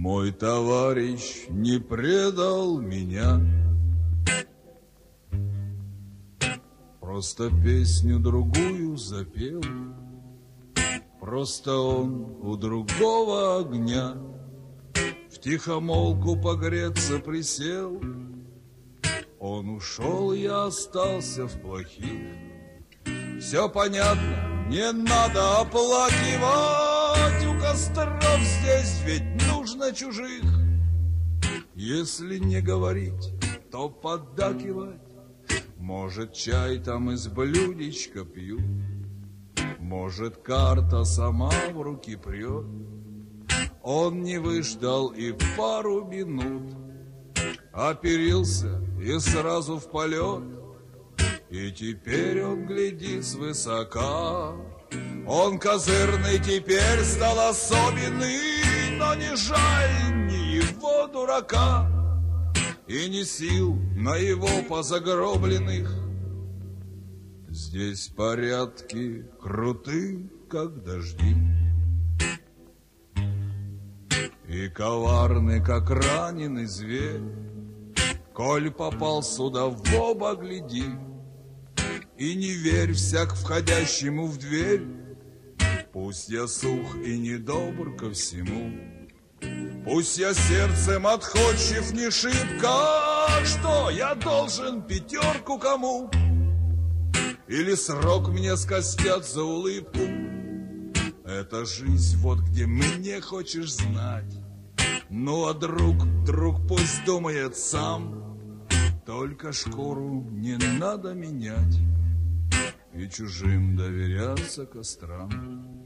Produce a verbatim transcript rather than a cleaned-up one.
Мой товарищ не предал меня, просто песню другую запел. Просто он у другого огня втихомолку погреться присел. Он ушел, я остался в плохих. Все понятно, не надо оплакивать. У костров здесь ведь нужно чужих. Если не говорить, то поддакивать. Может, чай там из блюдечка пьют. Может, карта сама в руки прет. Он не выждал и пару минут, оперился и сразу в полет. И теперь он глядит свысока. Он козырный теперь стал особенный, но не жаль ни его дурака и ни сил на его позагробленных. Здесь порядки круты, как дожди, и коварны, как раненый зверь. Коль попал сюда, в оба гляди, и не верь всяк входящему в дверь. Пусть я сух и недобр ко всему, пусть я сердцем отходчив не шибко. Что я должен пятерку кому? Или срок мне скостят за улыбку? Это жизнь, вот где мне хочешь знать. Ну а друг, друг пусть думает сам. Только шкуру не надо менять и чужим доверяться кострам.